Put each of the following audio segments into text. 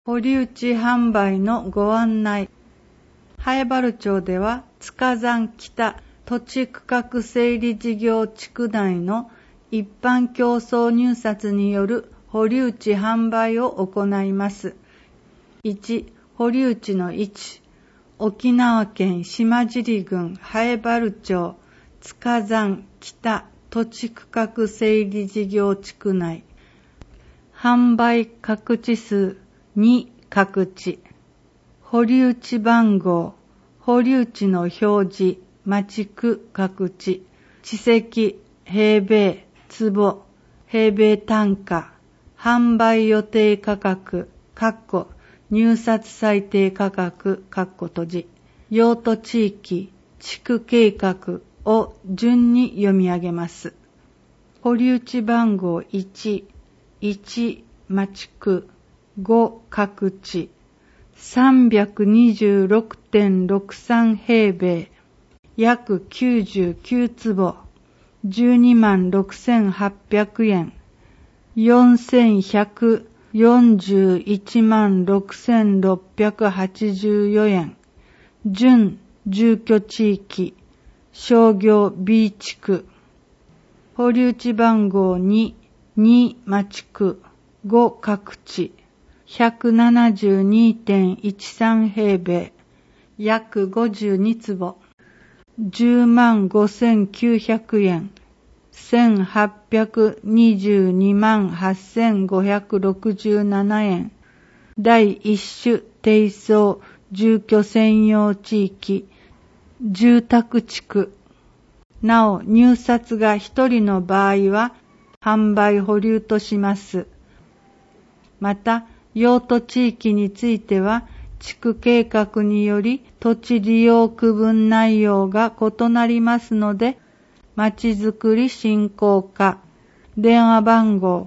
堀内販売のご案内。南風原町では塚山北土地区画整理事業地区内の一般競争入札による堀内販売を行います。1、堀内の1、沖縄県島尻郡南風原町塚山北土地区画整理事業地区内。販売各地数2各地。堀内番号、堀内の表示、町区各地、地積、平米、坪、平米単価、販売予定価格、入札最低価格、閉じ、用途地域、地区計画を順に読み上げます。堀内番号1、1町区、5各地、326.63 平米、約99坪、126,800円、41416684円、準住居地域、商業 B 地区、堀内番号2、2町区、5各地、172.13 平米、約52坪、105,900円、18228567円、第一種低層住居専用地域、住宅地区。なお、入札が1人の場合は、販売保留とします。また、用途地域については、地区計画により土地利用区分内容が異なりますので、まちづくり振興課、電話番号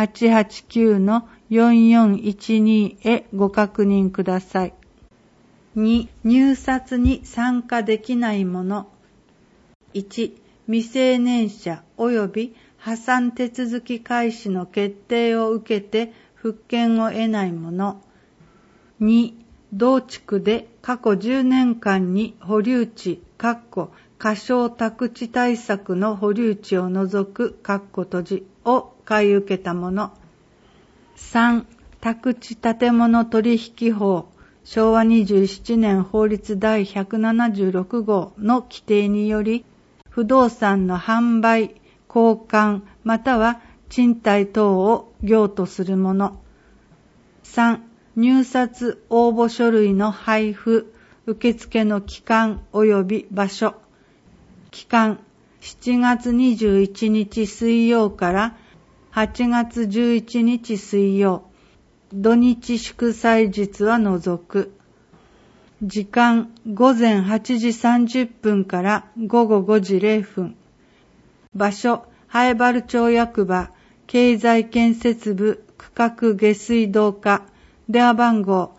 889-4412 へご確認ください。2、入札に参加できないもの。1、未成年者及び破産手続き開始の決定を受けて復権を得ないもの。2、同地区で過去10年間に保留地、過小宅地対策の保留地を除く、閉じを買い受けたもの。3、宅地建物取引法、昭和27年法律第176号の規定により、不動産の販売、交換、または賃貸等を業とするもの。3、入札応募書類の配布、受付の期間及び場所。期間、7月21日水曜から8月11日水曜、土日祝祭日は除く。時間、午前8時30分から午後5時0分。場所、南風原町役場、経済建設部区画下水道課、電話番号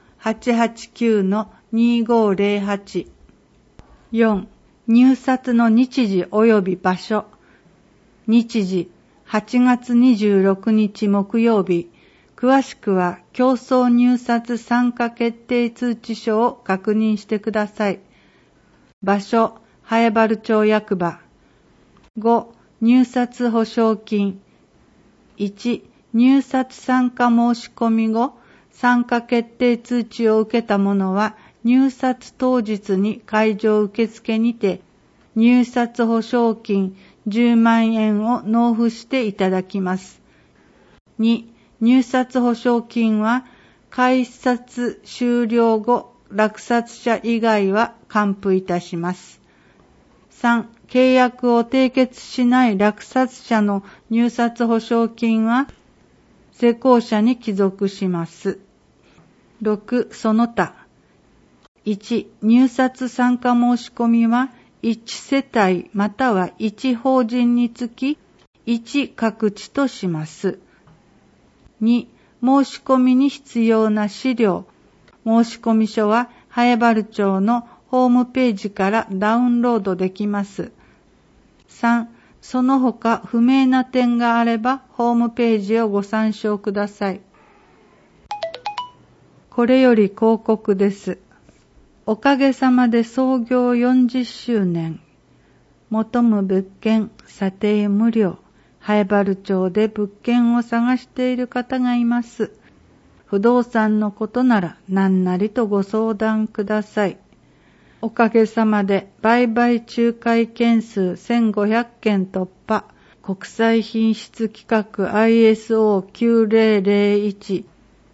889-2508。4、入札の日時及び場所。日時、8月26日木曜日。詳しくは競争入札参加決定通知書を確認してください。場所、南風原町役場。5、入札保証金。1、入札参加申し込み後、参加決定通知を受けた者は、入札当日に会場受付にて、入札保証金10万円を納付していただきます。2、入札保証金は、開札終了後、落札者以外は還付いたします。3、契約を締結しない落札者の入札保証金は、施工者に帰属します。6、その他。1、入札参加申し込みは、1世帯または1法人につき、1各地とします。2、申し込みに必要な資料。申込書は、南風原町のホームページからダウンロードできます。3、その他不明な点があれば、ホームページをご参照ください。 これより広告です。おかげさまで創業40周年。求む物件、査定無料。南風原町で物件を探している方がいます。不動産のことなら何なりとご相談ください。おかげさまで売買仲介件数1500件突破。国際品質規格 ISO9001-2015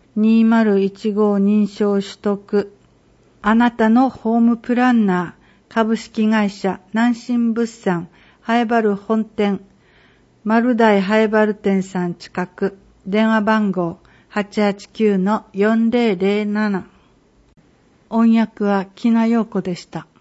認証取得。あなたのホームプランナー、株式会社南進物産、南風原本店、丸大南風原店さん近く、電話番号889-4007。音訳は木名陽子でした。